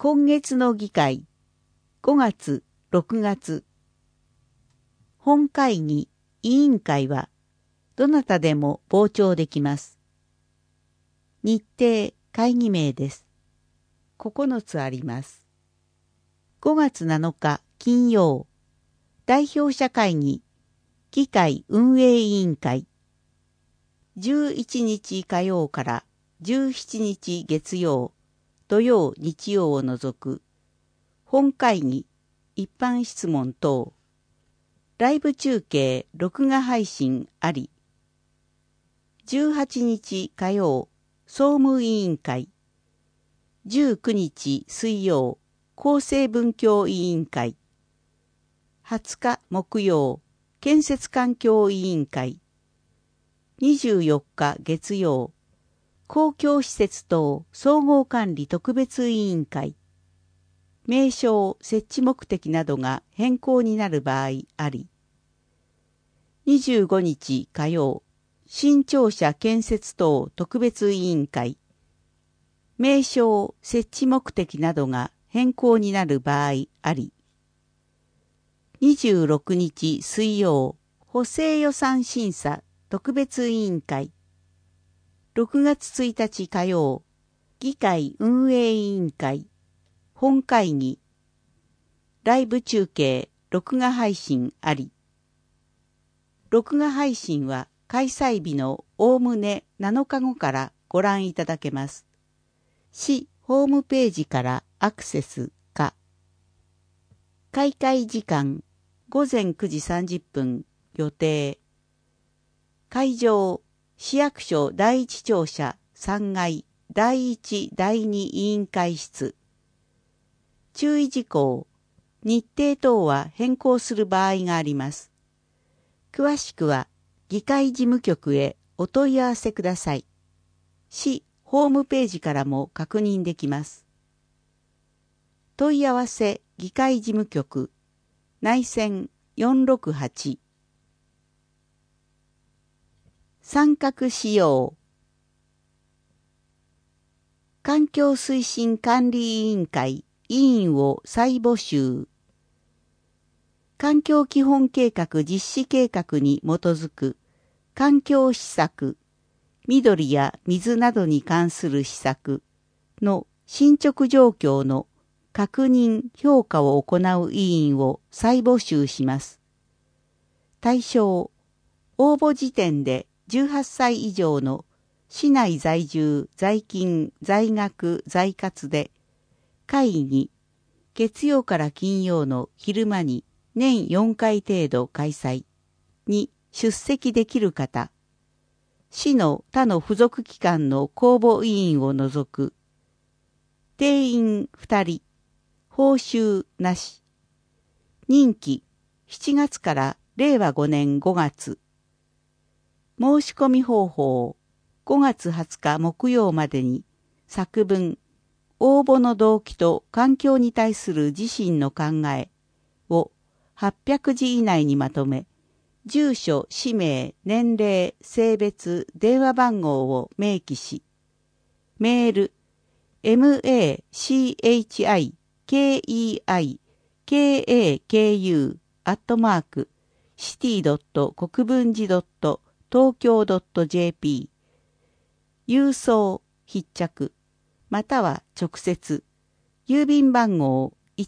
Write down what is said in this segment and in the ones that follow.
今月の議会、5月、6月。本会議、委員会は、どなたでも傍聴できます。日程、会議名です。9つあります。5月7日、金曜、代表者会議、議会運営委員会。11日火曜から17日月曜、土曜日曜を除く、本会議、一般質問等、ライブ中継、録画配信あり。18日火曜、総務委員会。19日水曜、厚生文教委員会。20日木曜、建設環境委員会。24日月曜、公共施設等総合管理特別委員会。名称、設置目的などが変更になる場合あり。25日火曜、新庁舎建設等特別委員会。名称、設置目的などが変更になる場合あり。26日水曜、補正予算審査特別委員会。6月1日火曜、議会運営委員会。本会議。ライブ中継、録画配信あり。録画配信は開催日のおおむね7日後からご覧いただけます。市ホームページからアクセスか。開会時間午前9時30分予定。会場市役所第一庁舎3階第1第2委員会室。注意事項、日程等は変更する場合があります。詳しくは議会事務局へお問い合わせください。市ホームページからも確認できます。問い合わせ議会事務局内線468。参画使用。環境推進管理委員会委員を再募集。環境基本計画実施計画に基づく環境施策、緑や水などに関する施策の進捗状況の確認・評価を行う委員を再募集します。対象、応募時点で18歳以上の市内在住、在勤、在学、在活で、会議、月曜から金曜の昼間に年4回程度開催に出席できる方、市の他の付属機関の公募委員を除く、定員2人、報酬なし、任期7月から令和5年5月、申し込み方法、5月20日木曜までに作文、応募の動機と環境に対する自身の考えを800字以内にまとめ、住所、氏名、年齢、性別、電話番号を明記し、メール、machikeikei.city.国分寺.東京.jp 郵送、必着、または直接、郵便番号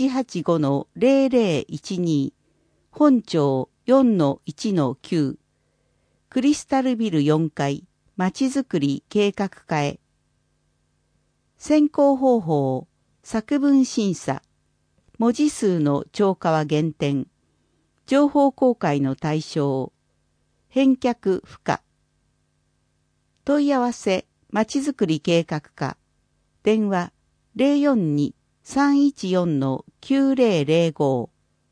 185-0012 本町 4-1-9 クリスタルビル4階まちづくり計画課へ。選考方法、作文審査、文字数の超過は減点、情報公開の対象、返却不可。問い合わせ、まちづくり計画課、電話042-314-9005。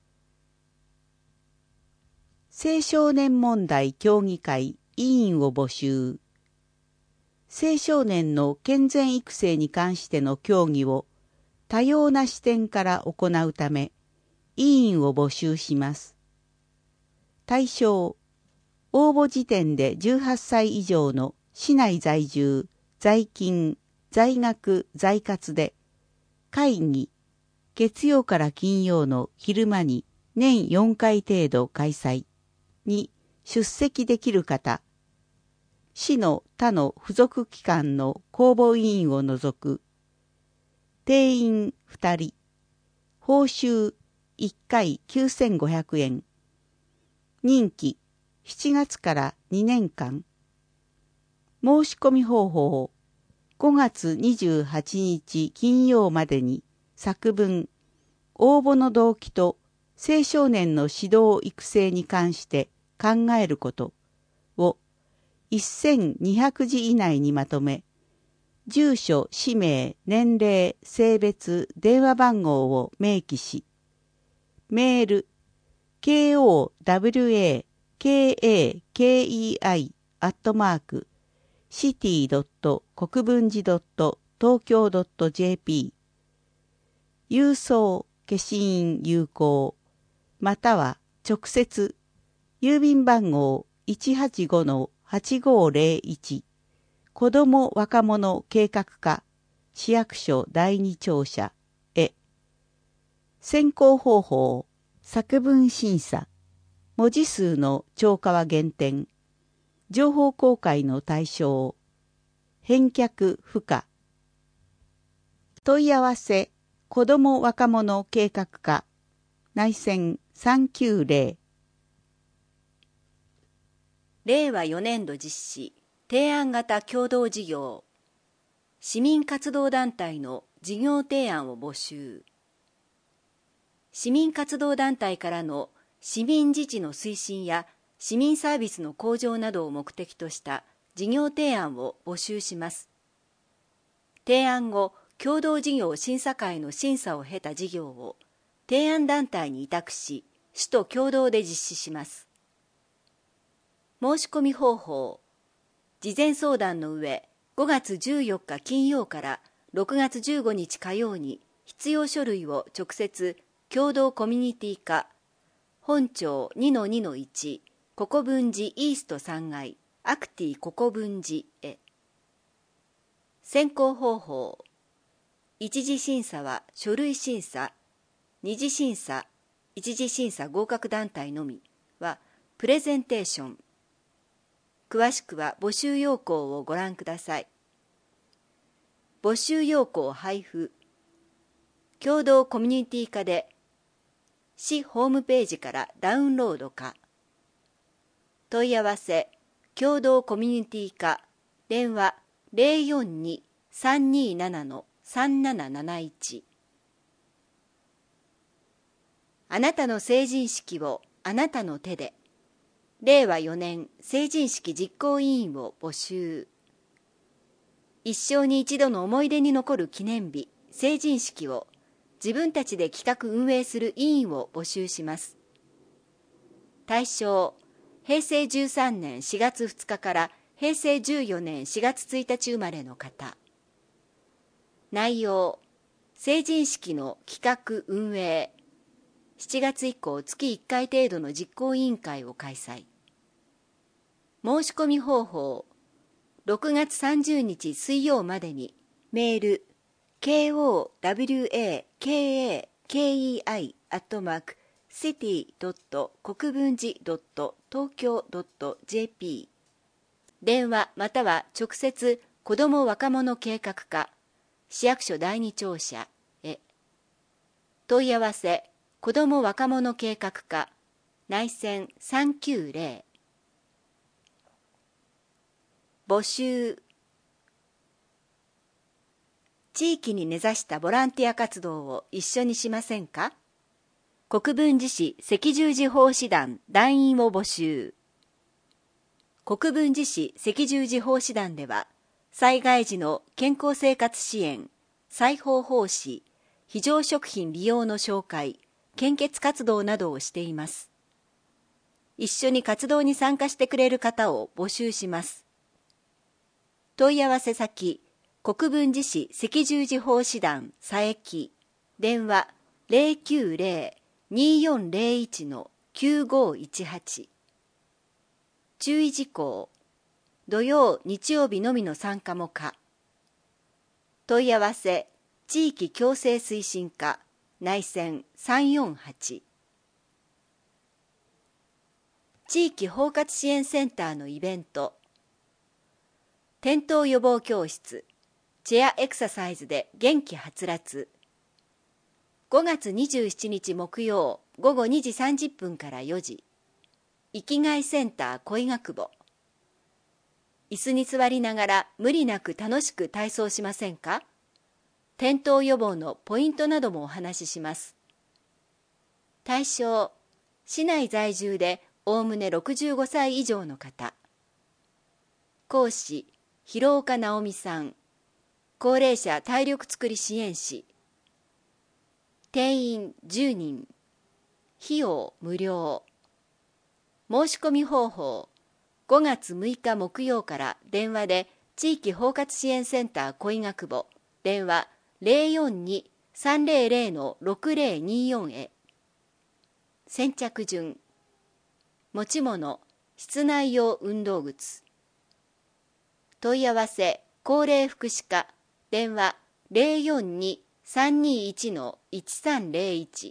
青少年問題協議会委員を募集。青少年の健全育成に関しての協議を多様な視点から行うため、委員を募集します。対象、応募時点で18歳以上の市内在住、在勤、在学、在活で、 会議、月曜から金曜の昼間に年4回程度開催に出席できる方、市の他の付属機関の公募委員を除く、定員2人、報酬1回9500円、任期7月から2年間、申し込み方法、5月28日金曜までに作文、応募の動機と青少年の指導育成に関して考えることを1200字以内にまとめ、住所、氏名、年齢、性別、電話番号を明記し、メール、kowakakei@city.国分寺.東京.jp 郵送消印有効または直接郵便番号 185-8501 子ども若者計画課市役所第二庁舎へ。選考方法、作文審査、文字数の超過は減点、情報公開の対象、返却不可。問い合わせ、子ども若者計画課、内線390。 令和4年度実施、提案型共同事業、市民活動団体の事業提案を募集。市民活動団体からの市民自治の推進や市民サービスの向上などを目的とした事業提案を募集します。提案後、共同事業審査会の審査を経た事業を提案団体に委託し、市と共同で実施します。申し込み方法、事前相談の上、5月14日金曜から6月15日火曜に必要書類を直接共同コミュニティ課、本町 2-2-1 国分寺イースト3階アクティ国分寺へ。選考方法、一次審査は書類審査、二次審査、一次審査合格団体のみはプレゼンテーション。詳しくは募集要項をご覧ください。募集要項配布。共同コミュニティ課で市ホームページからダウンロードか。問い合わせ、共同コミュニティ課、電話 042-327-3771。あなたの成人式をあなたの手で。令和4年成人式実行委員を募集。一生に一度の思い出に残る記念日、成人式を自分たちで企画運営する委員を募集します。対象、平成13年4月2日から平成14年4月1日生まれの方。内容、成人式の企画運営。7月以降月1回程度の実行委員会を開催。申し込み方法、6月30日水曜までにメール kowakakei@city.国分寺.東京.jp 電話または直接子ども若者計画課市役所第二庁舎へ。問い合わせ子ども若者計画課内線390。募集。地域に根ざしたボランティア活動を一緒にしませんか。国分寺市赤十字奉仕団団員を募集。国分寺市赤十字奉仕団では、災害時の健康生活支援、裁縫奉仕、非常食品利用の紹介、献血活動などをしています。一緒に活動に参加してくれる方を募集します。問い合わせ先、国分寺市赤十字奉仕団佐伯、電話 090-2401-9518。注意事項、土曜・日曜日のみの参加も可。問い合わせ、 地域共生推進課内線348。地域包括支援センターのイベント、転倒予防教室、チェアエクササイズで元気はつらつ。5月27日木曜午後2時30分から4時、生きがいセンター恋ヶ窪。椅子に座りながら無理なく楽しく体操しませんか？転倒予防のポイントなどもお話しします。対象、市内在住でおおむね65歳以上の方。講師、広岡直美さん。高齢者体力づくり支援士。定員10人。費用無料。申し込み方法、5月6日木曜から電話で地域包括支援センター恋ヶ窪、電話 042-300-6024 へ。先着順。持ち物、室内用運動靴。問い合わせ、高齢福祉課、電話 042-321-1301。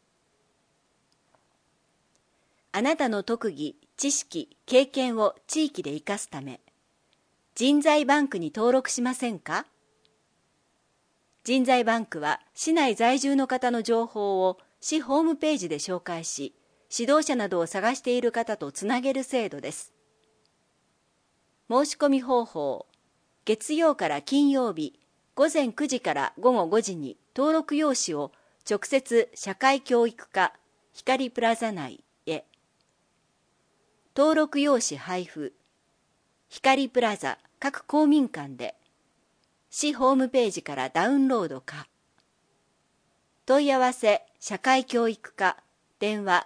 あなたの特技、知識、経験を地域で生かすため、人材バンクに登録しませんか？人材バンクは市内在住の方の情報を市ホームページで紹介し、指導者などを探している方とつなげる制度です。申し込み方法、月曜から金曜日、午前9時から午後5時に登録用紙を直接社会教育課光プラザ内へ。登録用紙配布、光プラザ各公民館で、市ホームページからダウンロードか。問い合わせ社会教育課、電話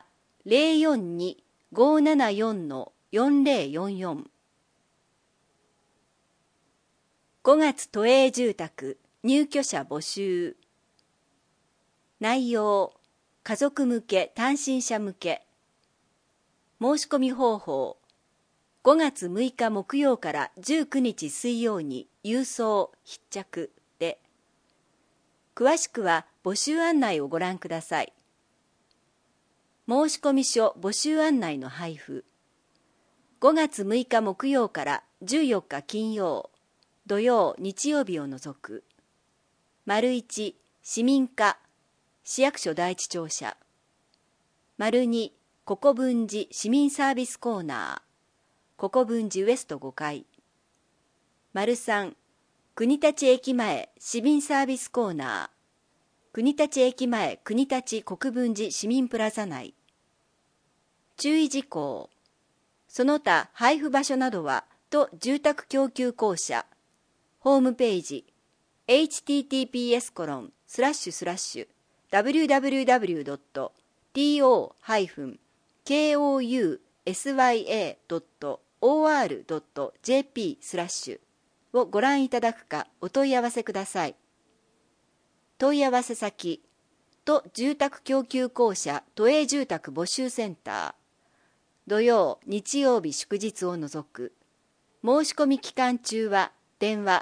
042-574-4044。5月都営住宅入居者募集。内容、家族向け単身者向け。申し込み方法、5月6日木曜から19日水曜に郵送必着で。詳しくは募集案内をご覧ください。申込書募集案内の配布。5月6日木曜から14日金曜、土曜、日曜日を除く。1、市民課、市役所第一庁舎。2、国分寺市民サービスコーナー、国分寺ウエスト5階。3、国立駅前市民サービスコーナー、国立駅前国立国分寺市民プラザ内。注意事項、その他配布場所などは都住宅供給公社、ホームページ、https://www.tousya.or.jp/ をご覧いただくかお問い合わせください。問い合わせ先、都住宅供給公社都営住宅募集センター、土曜、日曜日祝日を除く。申し込み期間中は電話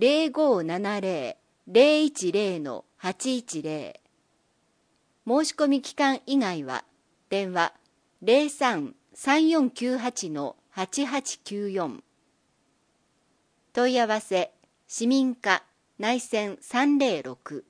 0570-010-810。申し込み期間以外は電話 03-3498-8894。問い合わせ、市民課内線306。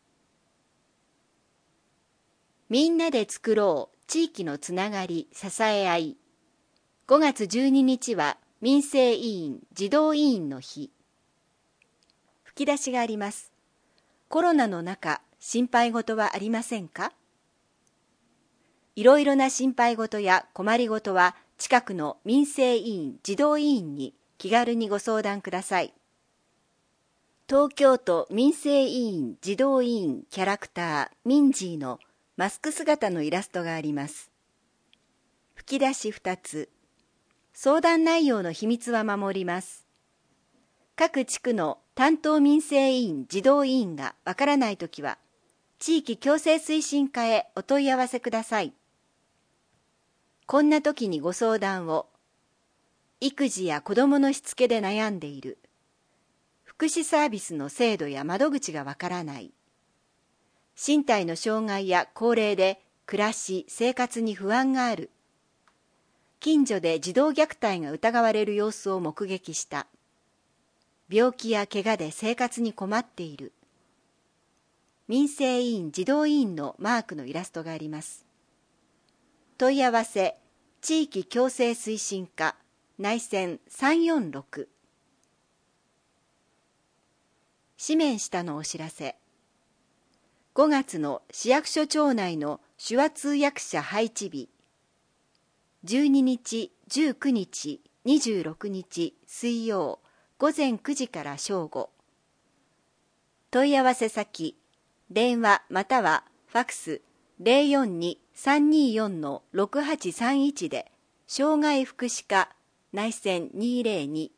みんなで作ろう地域のつながり支え合い。5月12日は民生委員児童委員の日。吹き出しがあります。コロナの中、心配事はありませんか？いろいろな心配事や困り事は近くの民生委員児童委員に気軽にご相談ください。東京都民生委員児童委員キャラクターミンジーのマスク姿のイラストがあります。吹き出し2つ。相談内容の秘密は守ります。各地区の担当民生委員児童委員がわからないときは、地域共生推進課へお問い合わせください。こんな時にご相談を。育児や子供のしつけで悩んでいる。 福祉サービスの制度や窓口がわからない。身体の障害や高齢で暮らし、生活に不安がある。近所で児童虐待が疑われる様子を目撃した。病気や怪我で生活に困っている。民生委員児童委員のマークのイラストがあります。問い合わせ、地域共生推進課、内線346。紙面下のお知らせ。5月の市役所庁内の手話通訳者配置日。12日、19日、26日水曜午前9時から正午。問い合わせ先、電話またはファクス 042-324-6831 で障害福祉課内線202